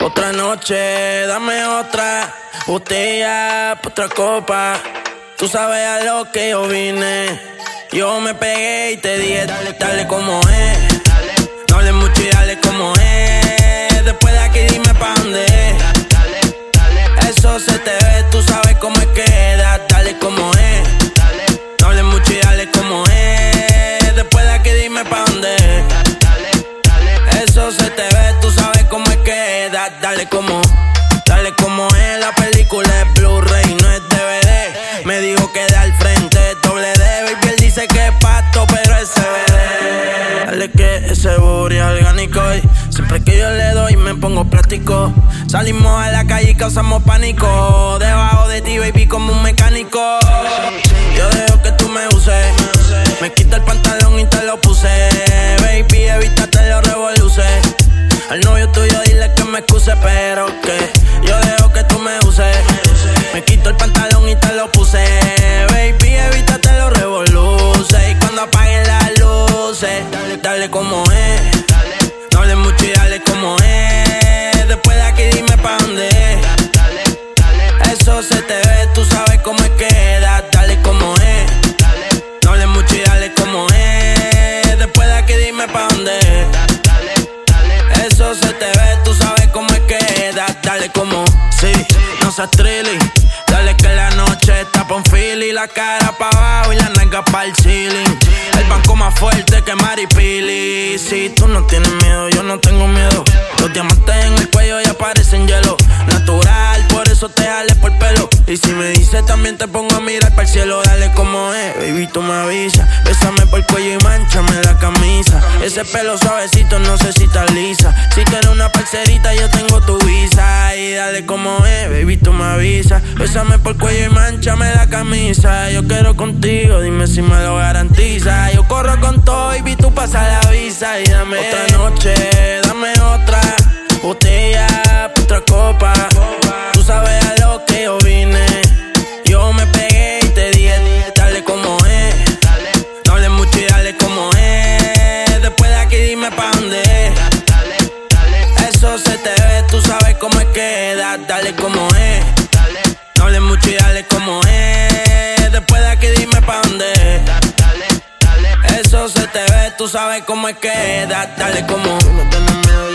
Otra noche, dame otra botella, otra copa. Tú sabes a lo que yo vine. Yo me pegué y te dije, dale como es. No hables mucho y dale como es. Después de aquí dime pa' dónde es. Eso se te ve, tú sabes cómo es que dale como es. No hables mucho y dale como es. Después de aquí dime pa' dónde es. Eso se te ve, tú sabes cómo es que dale como es. La película es Blu-ray, no es DVD. Me dijo que de al frente doble D. Baby, él dice que es pasto, pero es CBD. Dale que ese booty es orgánico y siempre que yo le doy me pongo plástico. Salimos a la calle y causamos pánico. Debajo de ti, baby, como un mecánico. Yo dejo que tú me uses. Me quita el pantalón y te lo puse. Baby, evítate los revoluces. Al novio tuyo dile que me excuse, pero que yo dejo que tú me uses. Me quito el pantalón y te lo puse. Baby, evítate los revoluces. Y cuando apaguen las luces, dale como es. No hables mucho y dale como es. Después de aquí dime pa' dónde es. Eso se te ve, tú sabes cómo es que dale como es. No hables mucho y dale como es. Después de aquí dime pa' dónde es. Eso se te ve, tú sabes cómo es que dale como. Sí, no seas trilly. Dale que la noche está pa' un fili. La cara pa' abajo y la nalga pa'l ceiling. El banco más fuerte que Maripili. Si tú no tienes miedo, yo no tengo miedo. Los diamantes en el cuello ya parecen hielo. Natural, por eso te jale por pelo. Y si me dices también te pongo a mirar pa'l cielo. Dale como es, baby, tú me avisas. Bésame por el cuello y mánchame la camisa. Ese pelo suavecito, no sé si está lisa. Si tú eres una parcerita, yo tengo tu visa. Y dale como es, baby, tú me avisas. Bésame por el cuello y mánchame la camisa. Yo quiero contigo, dime si me lo garantiza. Yo corro con todo, baby, tú pasa la visa. Y dame otra noche, dame otra botella, otra copa. Tú sabes a lo que yo vine. Yo me pegué y te dije, dale como es. No hables mucho y dale como es. Después de aquí dime pa' dónde es. Eso se te ve, tú sabes cómo es que dale como es. No hables mucho y dale como es. Después de aquí dime pa' dónde es. Eso se te ve, tú sabes cómo es que dale como.